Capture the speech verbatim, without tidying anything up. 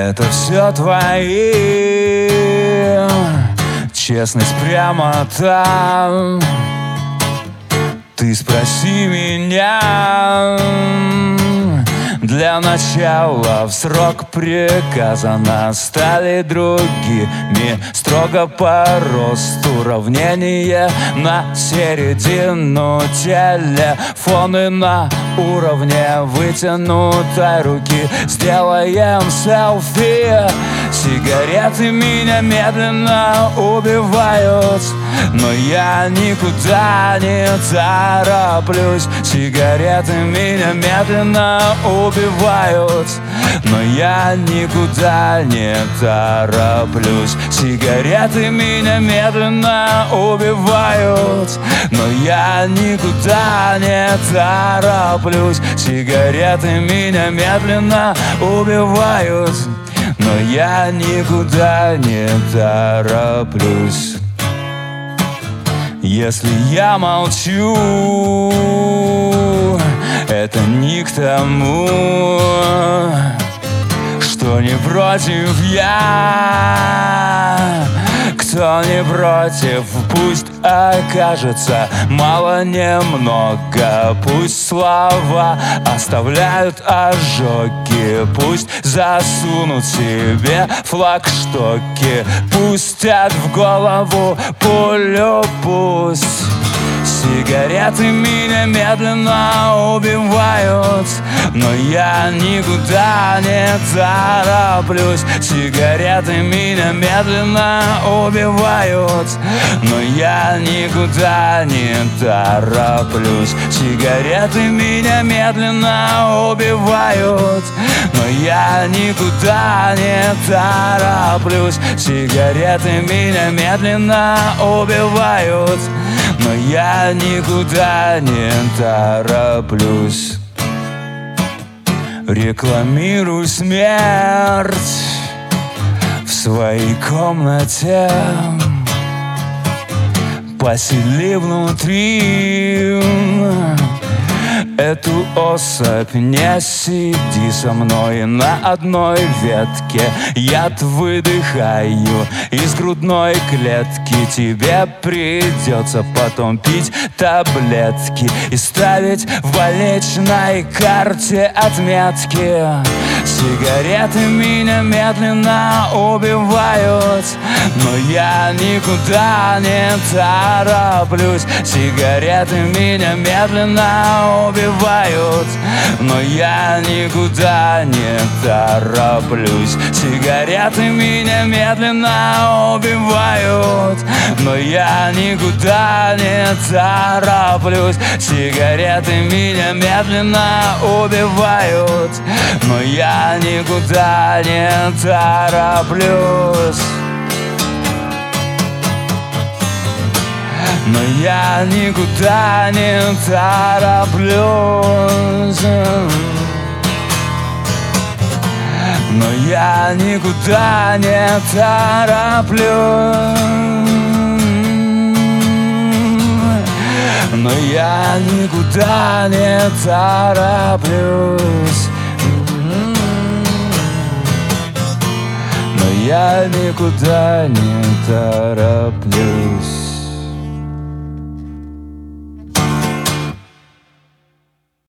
это все твои. Честность, прямота. Ты спроси меня. Для начала в срок приказано стали другими. Строго по росту уравнение на середину. Телефоны на уровне вытянутой руки. Сделаем селфи. Сигареты меня медленно убивают, но я никуда не тороплюсь. Сигареты меня медленно убивают, но я никуда не тороплюсь. Сигареты меня медленно убивают, но я никуда не тороплюсь. Сигареты меня медленно убивают, но я никуда не тороплюсь. Если я молчу, это не к тому, что не против я. Кто не против, пусть окажется мало немного. Пусть слова оставляют ожоги. Пусть засунут себе флагштоки. Пустят в голову пулю, пусть. Сигареты меня медленно убивают, но я никуда не тороплюсь. Сигареты меня медленно убивают, но я никуда не тороплюсь. Сигареты меня медленно убивают, но я никуда не тороплюсь. Сигареты меня медленно убивают, но я никуда не тороплюсь. Рекламируй смерть в своей комнате. Посели внутри эту особь. Не сиди со мной на одной ветке. Яд выдыхаю из грудной клетки. Тебе придется потом пить таблетки и ставить в больничной карте отметки. Сигареты меня медленно убивают, но я никуда не тороплюсь. Сигареты меня медленно убивают, но я никуда не тороплюсь. Сигареты меня медленно убивают, но я никуда не тороплюсь. Сигареты меня медленно убивают, но я никуда не тороплюсь. Но я никуда не тороплюсь. Но я никуда не тороплюсь. Но я никуда не тороплюсь. Но я никуда не тороплюсь.